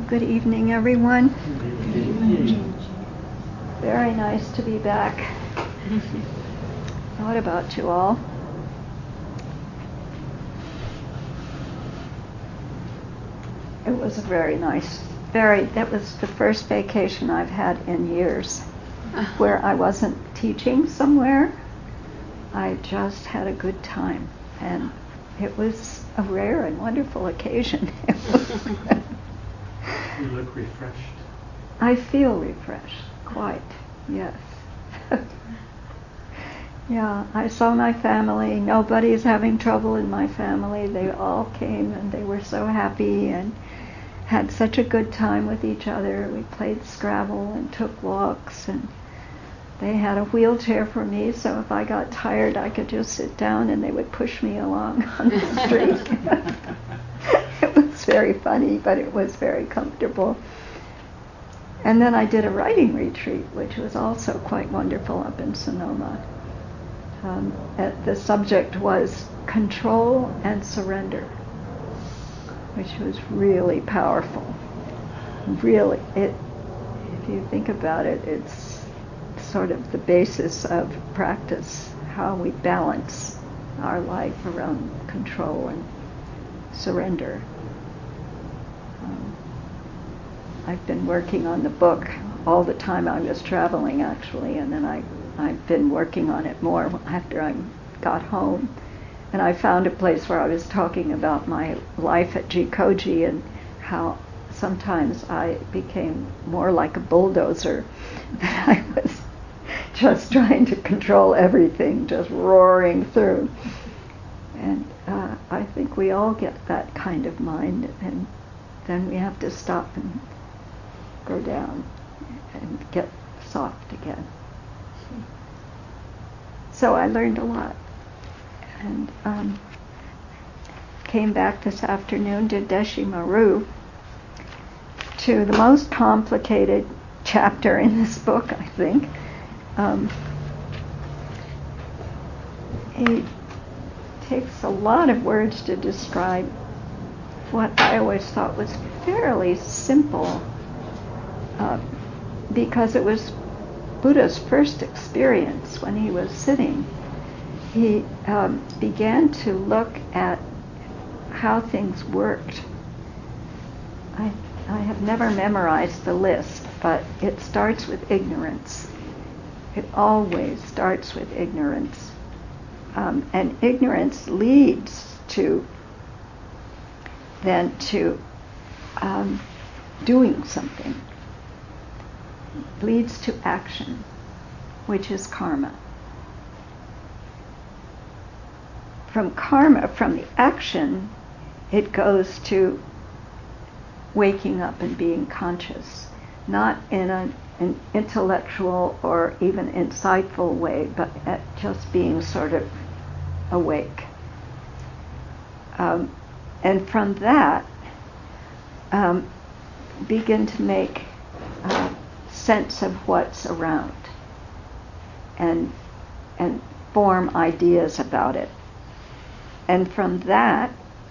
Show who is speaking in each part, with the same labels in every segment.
Speaker 1: Good evening, everyone. Very nice to be back. What about you all? It was a very nice, that was the first vacation I've had in years where I wasn't teaching somewhere. I just had a good time, and it was a rare and wonderful occasion.
Speaker 2: You look refreshed.
Speaker 1: I feel refreshed, quite, yes. Yeah, I saw my family. Nobody's having trouble in my family. They all came and they were so happy and had such a good time with each other. We played Scrabble and took walks, and they had a wheelchair for me, so if I got tired I could just sit down and they would push me along on the street. It was very funny, but it was very comfortable. And then I did a writing retreat, which was also quite wonderful up in Sonoma. The subject was control and surrender, which was really powerful. Really, if you think about it, it's sort of the basis of practice, how we balance our life around control and surrender. I've been working on the book all the time I was traveling, actually, and then I've been working on it more after I got home. And I found a place where I was talking about my life at Jikoji and how sometimes I became more like a bulldozer, that I was just trying to control everything, just roaring through. And I think we all get that kind of mind, and then we have to stop and go down and get soft again. So I learned a lot, and came back this afternoon to Deshimaru, to the most complicated chapter in this book, I think. He takes a lot of words to describe what I always thought was fairly simple, because it was Buddha's first experience when he was sitting. He began to look at how things worked. I have never memorized the list, but it starts with ignorance. It always starts with ignorance. And ignorance leads to doing something. Leads to action, which is karma. From the action, it goes to waking up and being conscious, not in an intellectual or even insightful way, but at just being sort of awake. And from that, begin to make sense of what's around and form ideas about it. And from that,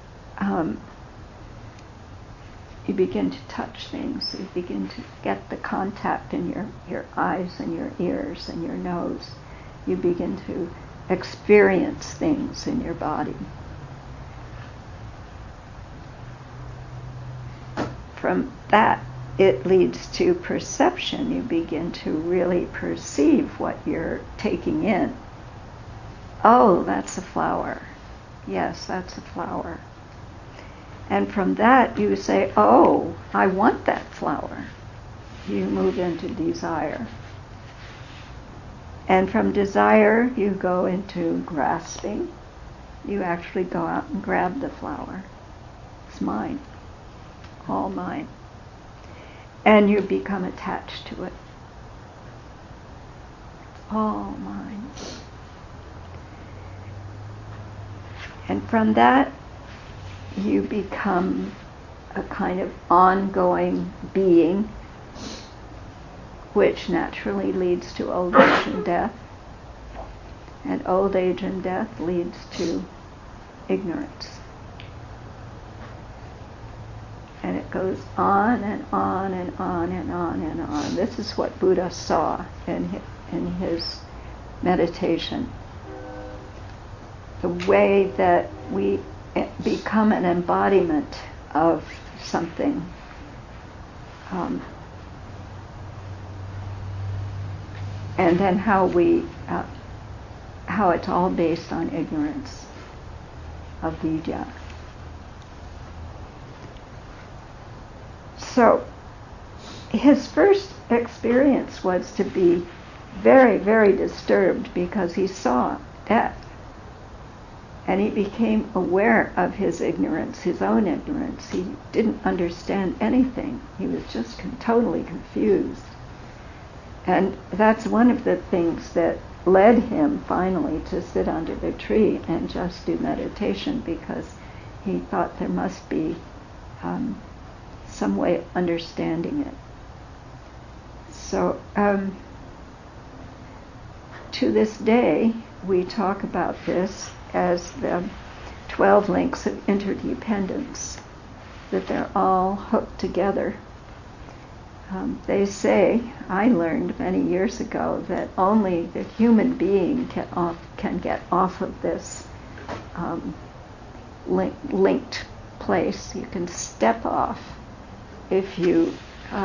Speaker 1: you begin to touch things. You begin to get the contact in your eyes and your ears and your nose. You begin to experience things in your body. From that, it leads to perception. You begin to really perceive what you're taking in. Oh, that's a flower. Yes, that's a flower. And from that you say, oh, I want that flower. You move into desire. And from desire you go into grasping. You actually go out and grab the flower. It's mine. All mine. And you become attached to it. All mine. And from that, you become a kind of ongoing being, which naturally leads to old age and death. And old age and death leads to ignorance. And it goes on and on and on and on and on. This is what Buddha saw in his meditation. The way that we become an embodiment of something. And then how it's all based on ignorance of vidya. So his first experience was to be very, very disturbed because he saw death. And he became aware of his ignorance, his own ignorance. He didn't understand anything. He was just totally confused. And that's one of the things that led him finally to sit under the tree and just do meditation, because he thought there must be some way of understanding it. So to this day, we talk about this as the 12 links of interdependence, that they're all hooked together. They say, I learned many years ago, that only the human being can get off of this linked place. You can step off if you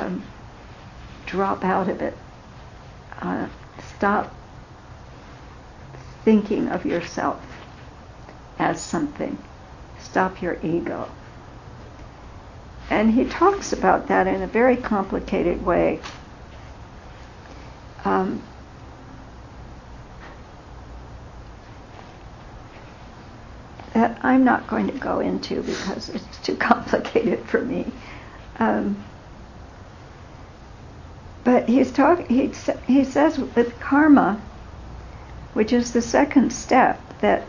Speaker 1: drop out of it. Stop thinking of yourself as something. Stop your ego. And he talks about that in a very complicated way. That I'm not going to go into because it's too complicated for me. But he says with karma, which is the second step, that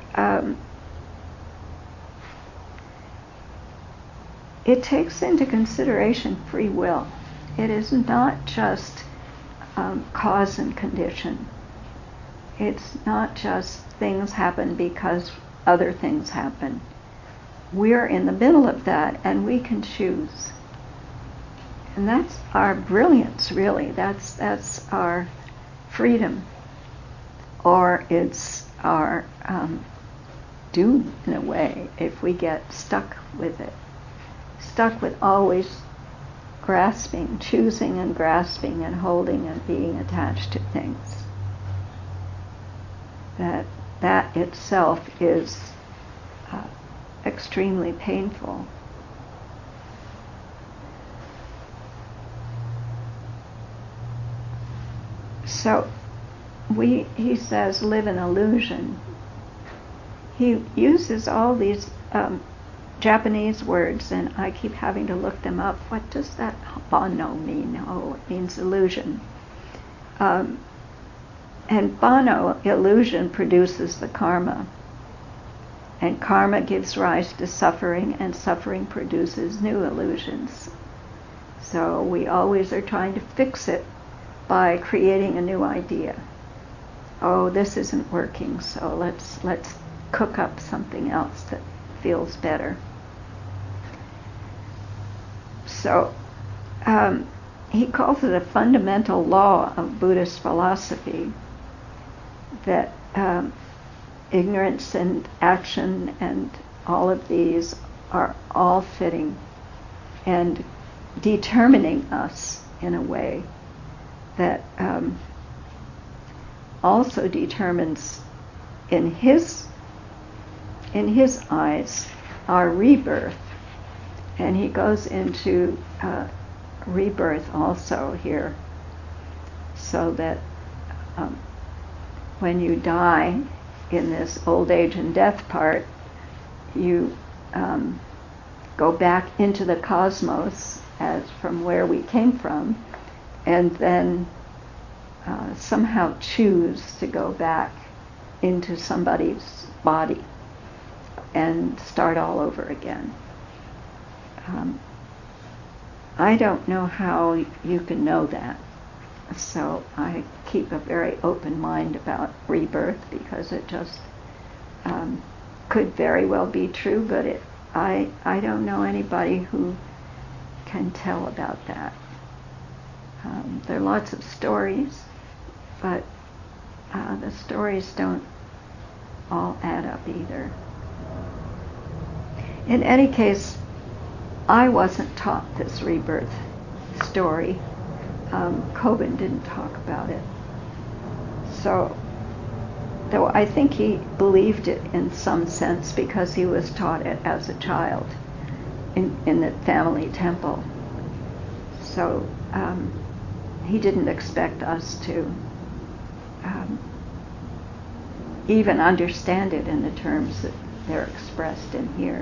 Speaker 1: it takes into consideration free will. It is not just cause and condition. It's not just things happen because other things happen. We're in the middle of that, and we can choose. And that's our brilliance, really. That's our freedom. Or it's our doom, in a way, if we get stuck with it. Stuck with always grasping, choosing and grasping and holding and being attached to things. That itself is extremely painful. So he says, live in illusion. He uses all these Japanese words, and I keep having to look them up. What does that bano mean? Oh, it means illusion. And bano, illusion, produces the karma. And karma gives rise to suffering, and suffering produces new illusions. So we always are trying to fix it by creating a new idea. Oh, this isn't working, so let's cook up something else that feels better. So he calls it a fundamental law of Buddhist philosophy, that ignorance and action and all of these are all fitting and determining us in a way that also determines, in his eyes, our rebirth. And he goes into rebirth also here, so that when you die in this old age and death part, you go back into the cosmos as from where we came from, and then somehow choose to go back into somebody's body and start all over again. I don't know how you can know that. So I keep a very open mind about rebirth, because it just could very well be true, but I don't know anybody who can tell about that. There are lots of stories, but the stories don't all add up either. In any case, I wasn't taught this rebirth story. Kobun didn't talk about it. So, though I think he believed it in some sense because he was taught it as a child in the family temple. So he didn't expect us to even understand it in the terms that they're expressed in here.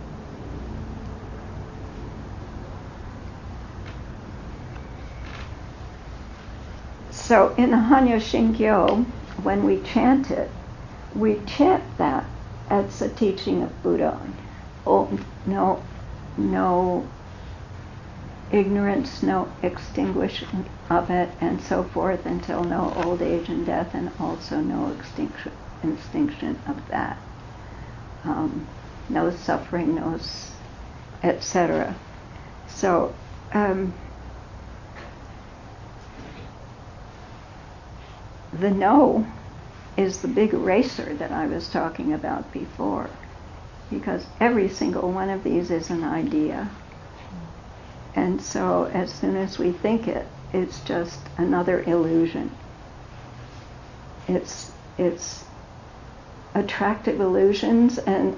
Speaker 1: So in the Hanya Shingyo, when we chant it, we chant that as the teaching of Buddha. Oh, no ignorance, no extinguishment of it, and so forth, until no old age and death, and also no extinction of that. No suffering, no etc. So the no is the big eraser that I was talking about before, because every single one of these is an idea. And so as soon as we think it, it's just another illusion. It's attractive illusions and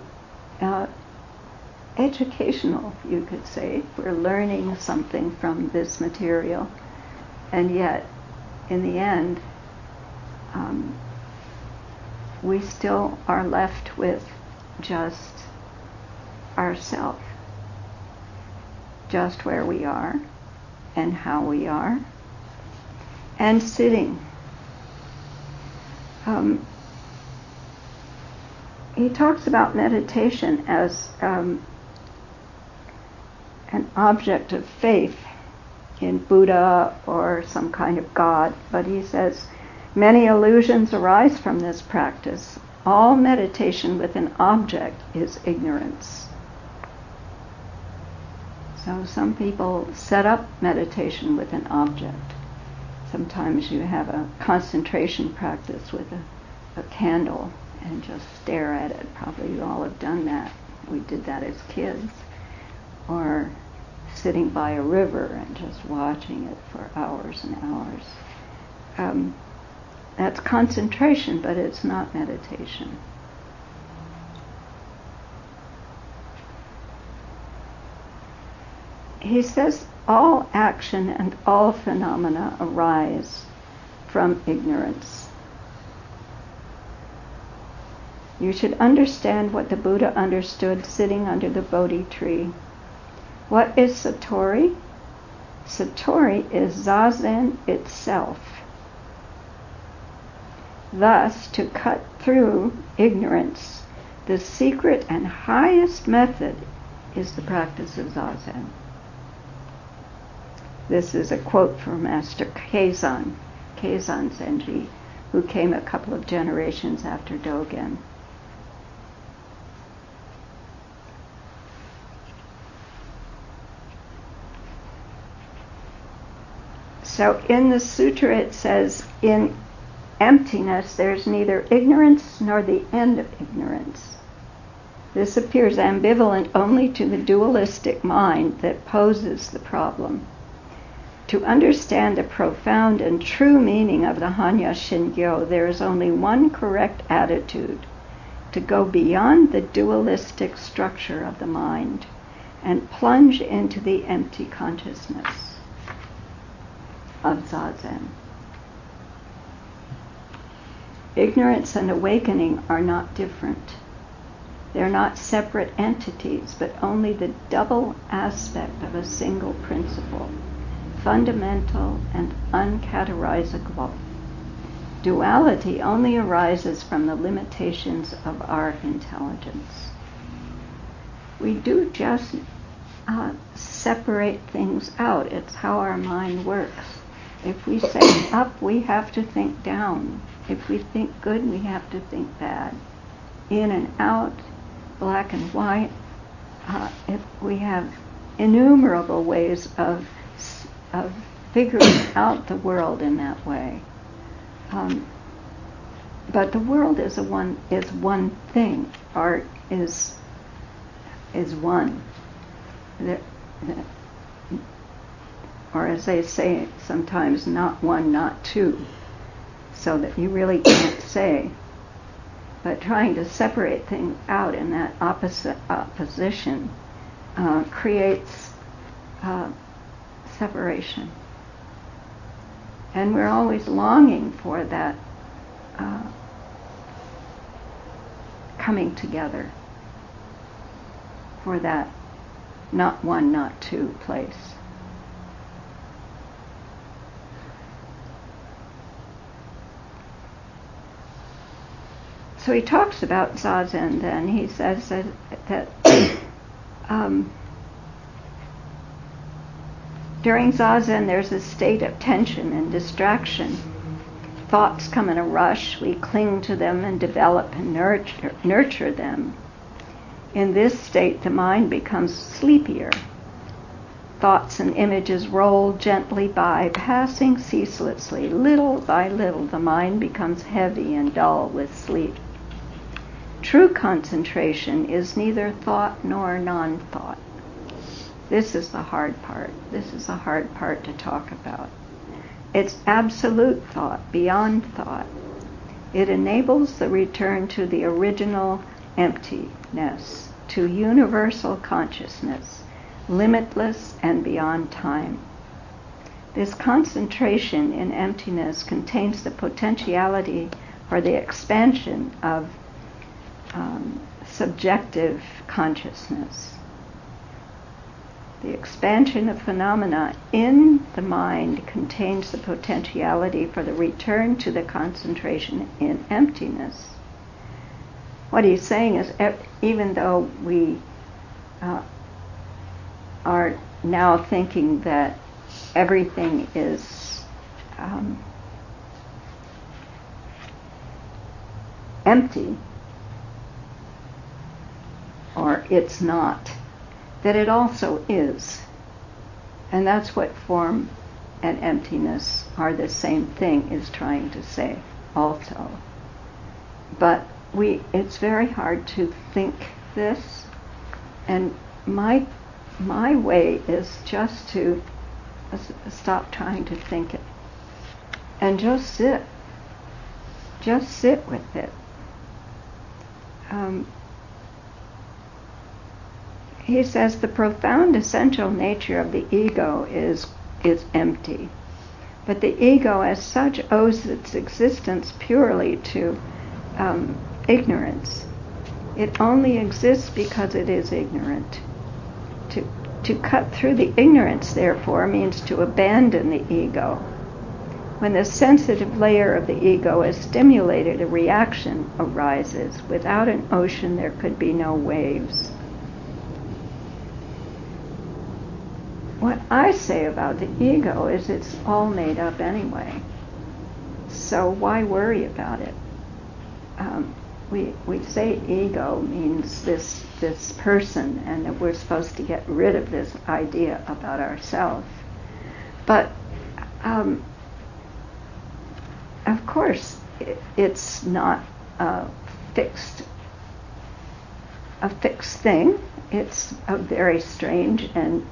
Speaker 1: educational, you could say. We're learning something from this material, and yet in the end we still are left with just ourself, just where we are and how we are, and sitting. He talks about meditation as an object of faith in Buddha or some kind of God, but he says many illusions arise from this practice. All meditation with an object is ignorance. So some people set up meditation with an object. Sometimes you have a concentration practice with a candle and just stare at it. Probably you all have done that. We did that as kids. Or sitting by a river and just watching it for hours and hours. That's concentration, but it's not meditation. He says all action and all phenomena arise from ignorance. You should understand what the Buddha understood sitting under the Bodhi tree. What is Satori? Satori is Zazen itself. Thus, to cut through ignorance, the secret and highest method is the practice of Zazen. This is a quote from Master Keizan Zenji, who came a couple of generations after Dogen. So in the sutra it says, in emptiness there's neither ignorance nor the end of ignorance. This appears ambivalent only to the dualistic mind that poses the problem. To understand the profound and true meaning of the Hanya Shingyo, there is only one correct attitude: to go beyond the dualistic structure of the mind and plunge into the empty consciousness of Zazen. Ignorance and awakening are not different. They're not separate entities, but only the double aspect of a single principle, fundamental and uncategorizable. Duality only arises from the limitations of our intelligence. We do just separate things out. It's how our mind works. If we say up, we have to think down. If we think good, we have to think bad. In and out, black and white. If we have innumerable ways of figuring out the world in that way. But the world is one thing. Art is one. Or as they say sometimes, not one, not two. So that you really can't say. But trying to separate things out in that opposition creates separation. And we're always longing for that coming together, for that not one, not two place. So he talks about Zazen then. He says that during Zazen there's a state of tension and distraction. Thoughts come in a rush. We cling to them and develop and nurture them. In this state, the mind becomes sleepier. Thoughts and images roll gently by, passing ceaselessly. Little by little, the mind becomes heavy and dull with sleep. True concentration is neither thought nor non-thought. This is the hard part. This is the hard part to talk about. It's absolute thought, beyond thought. It enables the return to the original emptiness, to universal consciousness, limitless and beyond time. This concentration in emptiness contains the potentiality for the expansion of subjective consciousness. The expansion of phenomena in the mind contains the potentiality for the return to the concentration in emptiness. What he's saying is, even though we are now thinking that everything is empty, or it's not, that it also is. And that's what form and emptiness are the same thing is trying to say also. But it's very hard to think this, and my way is just to stop trying to think it and just sit with it. He says the profound essential nature of the ego is empty, but the ego as such owes its existence purely to ignorance. It only exists because it is ignorant. To cut through the ignorance, therefore, means to abandon the ego. When the sensitive layer of the ego is stimulated, a reaction arises. Without an ocean, there could be no waves. What I say about the ego is it's all made up anyway. So why worry about it? We say ego means this person, and that we're supposed to get rid of this idea about ourselves. But of course, it's not a fixed thing. It's a very strange and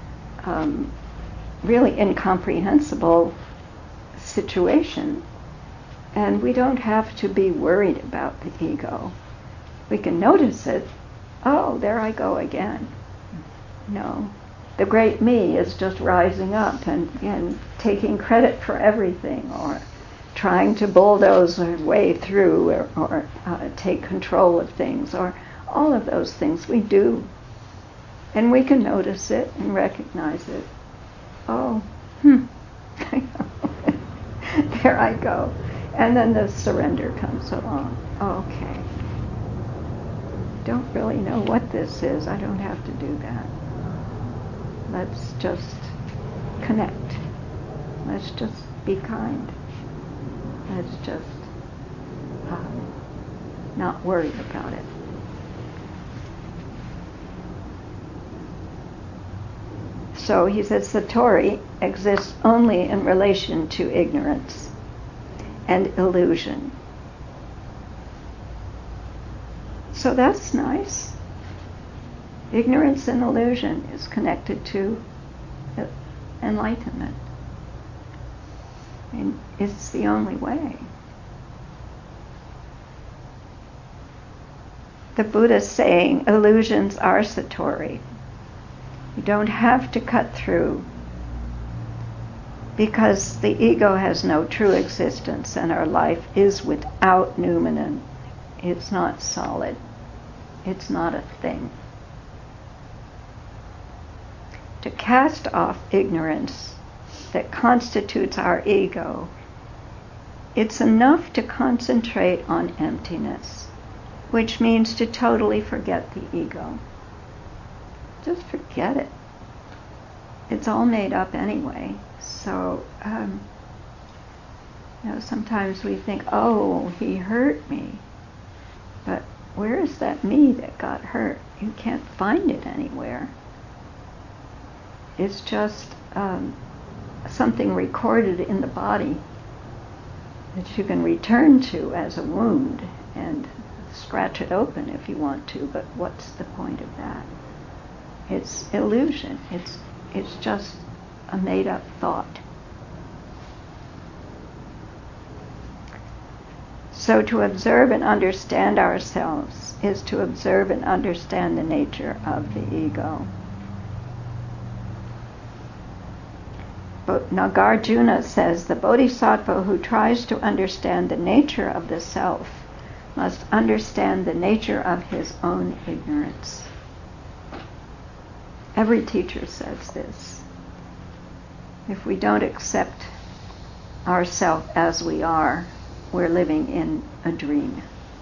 Speaker 1: really incomprehensible situation. And we don't have to be worried about the ego. We can notice it. Oh, there I go again. No. The great me is just rising up and taking credit for everything, or trying to bulldoze our way through, or take control of things, or all of those things we do. And we can notice it and recognize it. Oh, there I go. And then the surrender comes along. Okay. Don't really know what this is. I don't have to do that. Let's just connect. Let's just be kind. Let's just not worry about it. So he says Satori exists only in relation to ignorance and illusion. So that's nice. Ignorance and illusion is connected to enlightenment. And it's the only way. The Buddha's saying, illusions are Satori. You don't have to cut through, because the ego has no true existence and our life is without noumenon. It's not solid. It's not a thing. To cast off ignorance that constitutes our ego, it's enough to concentrate on emptiness, which means to totally forget the ego. Just forget it. It's all made up anyway. So, sometimes we think, oh, he hurt me. But where is that me that got hurt? You can't find it anywhere. It's just something recorded in the body that you can return to as a wound and scratch it open if you want to, but what's the point of that? It's illusion. It's just a made-up thought. So to observe and understand ourselves is to observe and understand the nature of the ego. But Nagarjuna says the bodhisattva who tries to understand the nature of the self must understand the nature of his own ignorance. Every teacher says this. If we don't accept ourselves as we are, we're living in a dream.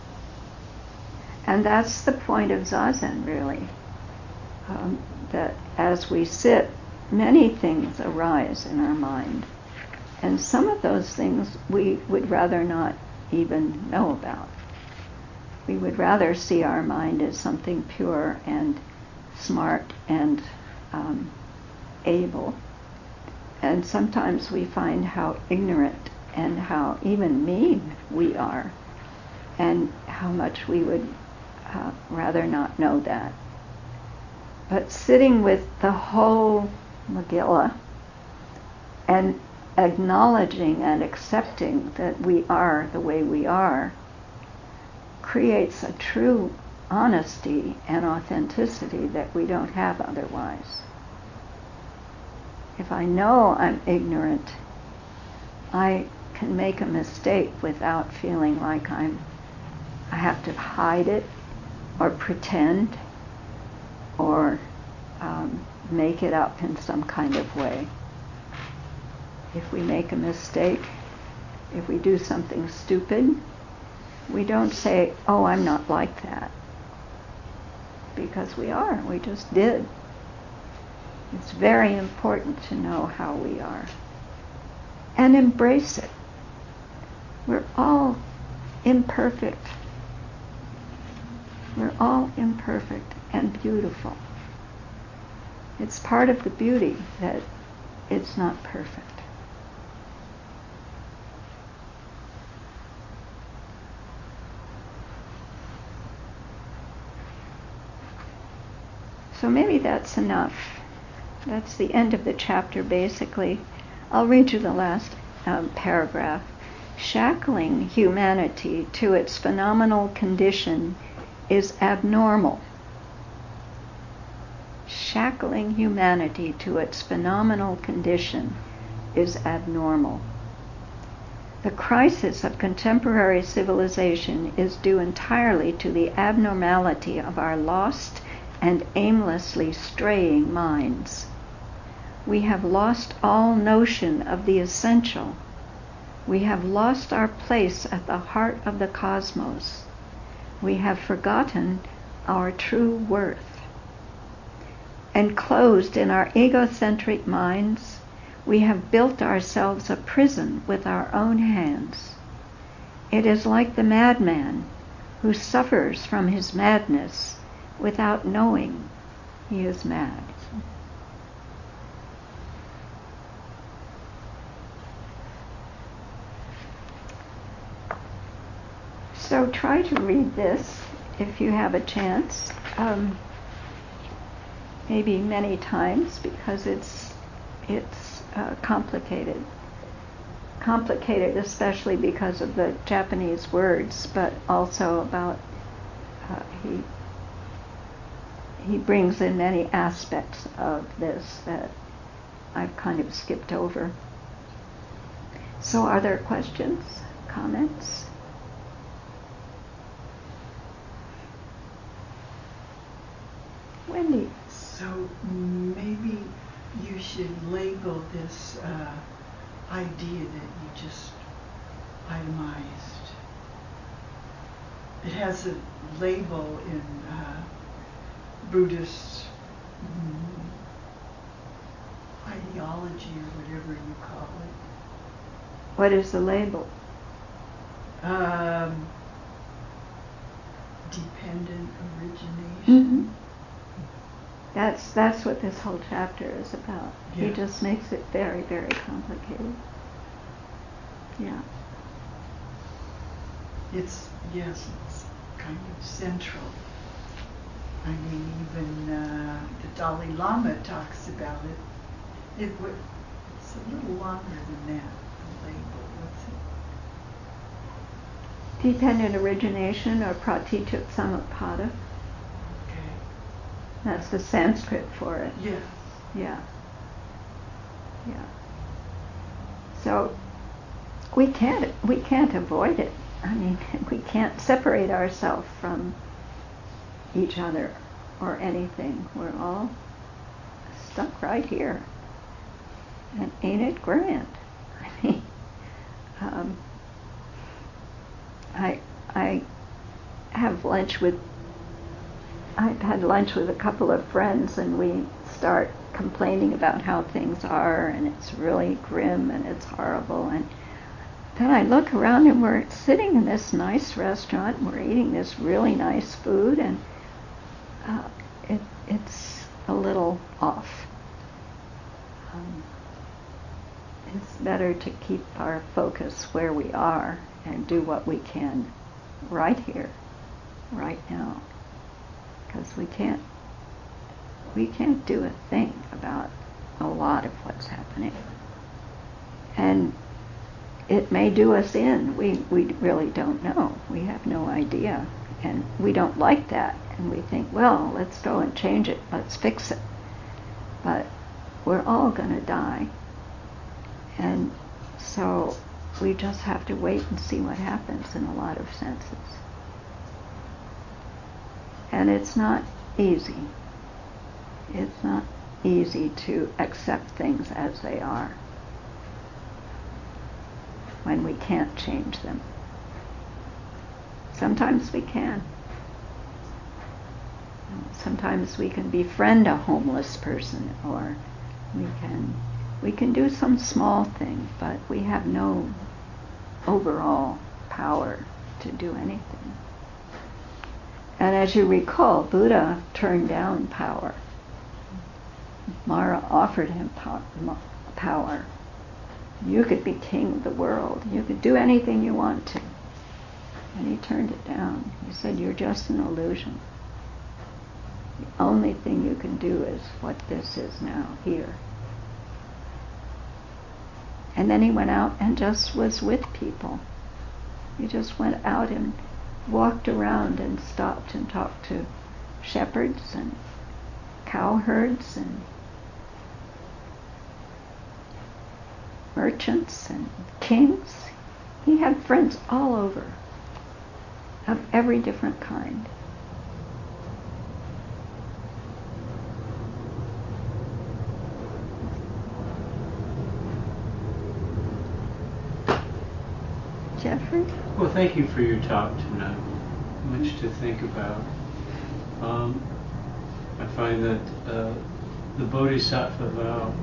Speaker 1: And that's the point of Zazen, really. That as we sit, many things arise in our mind. And some of those things we would rather not even know about. We would rather see our mind as something pure and smart and able. And sometimes we find how ignorant and how even mean we are, and how much we would rather not know that. But sitting with the whole Megillah and acknowledging and accepting that we are the way we are creates a true honesty and authenticity that we don't have otherwise. If I know I'm ignorant, I can make a mistake without feeling like I have to hide it or pretend or make it up in some kind of way. If we make a mistake, if we do something stupid, we don't say, oh, I'm not like that. Because we are. We just did. It's very important to know how we are. And embrace it. We're all imperfect. We're all imperfect and beautiful. It's part of the beauty that it's not perfect. So maybe that's enough. That's the end of the chapter, basically. I'll read you the last paragraph. Shackling humanity to its phenomenal condition is abnormal. Shackling humanity to its phenomenal condition is abnormal. The crisis of contemporary civilization is due entirely to the abnormality of our lost and aimlessly straying minds. We have lost all notion of the essential. We have lost our place at the heart of the cosmos. We have forgotten our true worth. Enclosed in our egocentric minds, we have built ourselves a prison with our own hands. It is like the madman who suffers from his madness without knowing he is mad. So try to read this if you have a chance, maybe many times, because it's complicated. Complicated, especially because of the Japanese words, but also about he brings in many aspects of this that I've kind of skipped over. So are there questions, comments? Wendy.
Speaker 2: So maybe you should label this idea that you just itemized. It has a label in Buddhist ideology or whatever you call it.
Speaker 1: What is the label?
Speaker 2: Dependent origination.
Speaker 1: Mm-hmm. That's what this whole chapter is about.
Speaker 2: Yeah.
Speaker 1: He just makes it very, very complicated. Yeah.
Speaker 2: It's kind of central. I mean, even the Dalai Lama talks about it. It's a little longer than that, the label. What's it?
Speaker 1: Dependent origination, or pratitya samutpada.
Speaker 2: Okay.
Speaker 1: That's the Sanskrit for it.
Speaker 2: Yes.
Speaker 1: Yeah. Yeah. So we can't avoid it. I mean, we can't separate ourselves from each other or anything. We're all stuck right here. And ain't it grand? I mean, I've had lunch with a couple of friends, and we start complaining about how things are, and it's really grim and it's horrible. And then I look around, and we're sitting in this nice restaurant, and we're eating this really nice food, and it's a little off. It's better to keep our focus where we are and do what we can right here, right now. Because we can't do a thing about a lot of what's happening. And it may do us in. We really don't know. We have no idea. And we don't like that. And we think, well, let's go and change it. Let's fix it. But we're all going to die. And so we just have to wait and see what happens in a lot of senses. And it's not easy. It's not easy to accept things as they are when we can't change them. Sometimes we can. Sometimes we can befriend a homeless person, or we can do some small thing, but we have no overall power to do anything. And as you recall, Buddha turned down power. Mara offered him power. You could be king of the world. You could do anything you want to. And he turned it down. He said, you're just an illusion. The only thing you can do is what this is now, here. And then he went out and just was with people. He just went out and walked around and stopped and talked to shepherds and cowherds and merchants and kings. He had friends all over, of every different kind. Jeffrey?
Speaker 3: Well, thank you for your talk tonight. Much to think about. I find that the Bodhisattva vow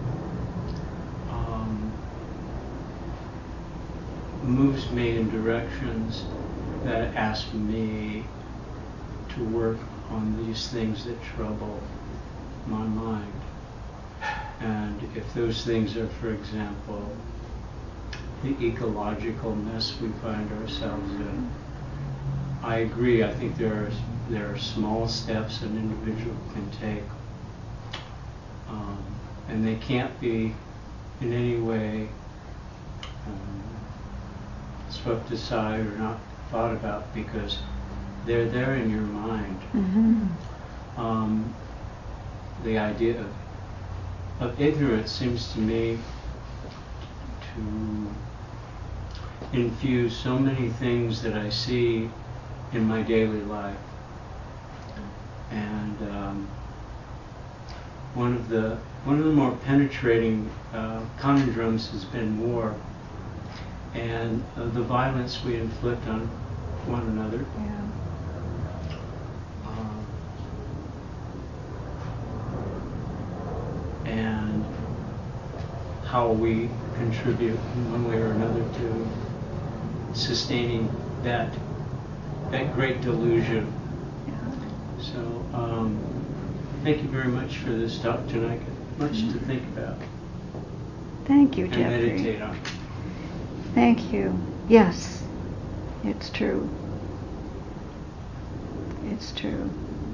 Speaker 3: moves me in directions that ask me to work on these things that trouble my mind. And if those things are, for example, the ecological mess we find ourselves in, I agree. I think there are small steps an individual can take, and they can't be in any way swept aside or not thought about because they're there in your mind.
Speaker 1: Mm-hmm.
Speaker 3: The idea of ignorance seems to me to infuse so many things that I see in my daily life. And one of the more penetrating conundrums has been war and the violence we inflict on one another.
Speaker 1: Yeah.
Speaker 3: And how we contribute in one way or another to sustaining that great delusion.
Speaker 1: Yeah.
Speaker 3: So thank you very much for this talk tonight. Much to think about.
Speaker 1: Thank you,
Speaker 3: and
Speaker 1: Jeffrey.
Speaker 3: Meditate on.
Speaker 1: Thank you. Yes, it's true. It's true.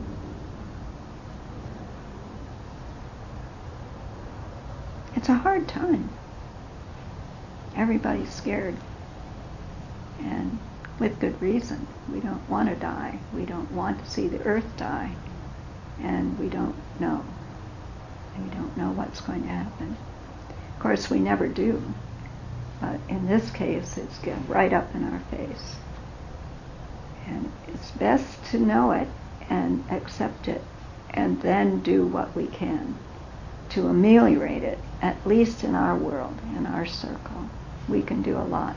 Speaker 1: It's a hard time. Everybody's scared. And with good reason. We don't want to die. We don't want to see the earth die. And we don't know. We don't know what's going to happen. Of course, we never do. But in this case, it's right up in our face. And it's best to know it and accept it and then do what we can to ameliorate it, at least in our world, in our circle. We can do a lot.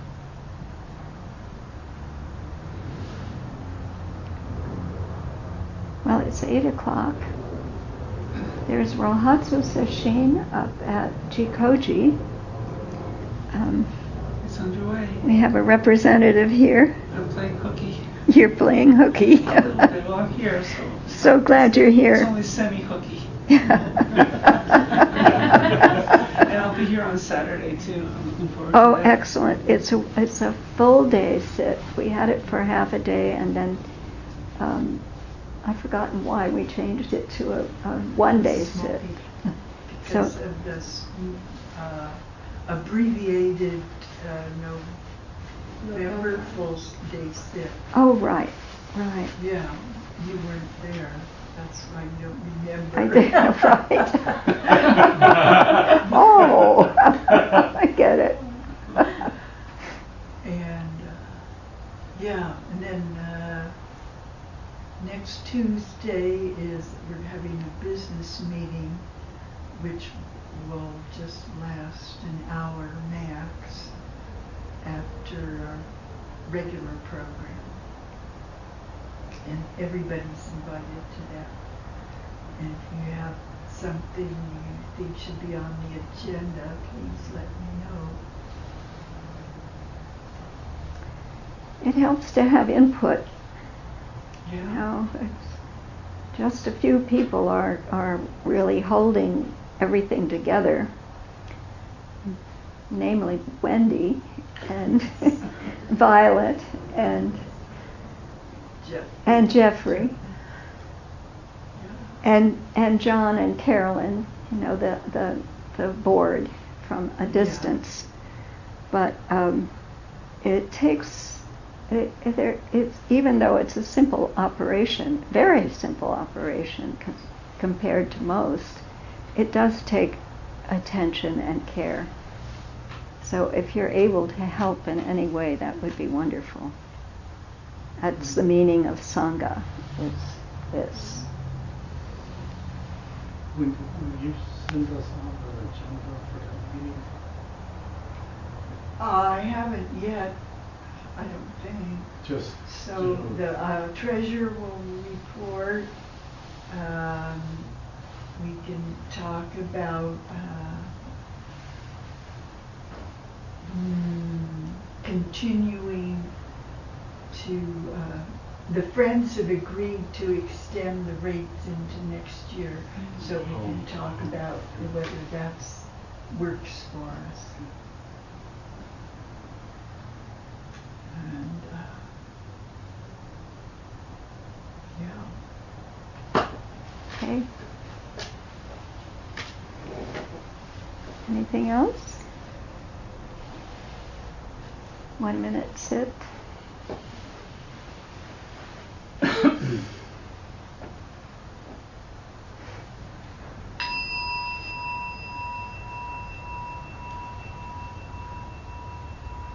Speaker 1: Well, it's 8 o'clock. There's Rohatsu Sesshin up at Jikoji.
Speaker 4: It's underway.
Speaker 1: We have a representative here.
Speaker 4: I'm playing hooky.
Speaker 1: You're playing hooky.
Speaker 4: A little bit. Well, I'm here, so.
Speaker 1: So glad you're here.
Speaker 4: It's only semi-hooky. And I'll be here on Saturday too. I'm looking forward to that.
Speaker 1: Excellent. It's a full day sit. We had it for half a day, and then I've forgotten why we changed it to a one-day sit.
Speaker 2: Because of this abbreviated November Fool's Day sit.
Speaker 1: Oh, right.
Speaker 2: Yeah, you weren't there. That's why you don't remember.
Speaker 1: I did, right. Oh, I get it.
Speaker 2: And and then next Tuesday we're having a business meeting, which will just last an hour max after our regular program. And everybody's invited to that. And if you have something you think should be on the agenda, please let me know.
Speaker 1: It helps to have input.
Speaker 2: Yeah.
Speaker 1: You know, it's just a few people are really holding everything together. Namely Wendy and Violet and Jeffrey. And John and Carolyn, you know, the board from a distance. But it takes, it's, even though it's a simple operation, very simple operation compared to most, it does take attention and care. So if you're able to help in any way, that would be wonderful. That's the meaning of Sangha, is this.
Speaker 5: Will you send us all the agenda for that meeting?
Speaker 2: I haven't yet, I don't think.
Speaker 5: Just
Speaker 2: so the treasurer will report. We can talk about continuing to. The Friends have agreed to extend the rates into next year, so we can talk about whether that works for us. And
Speaker 1: Okay. Anything else? 1 minute sit.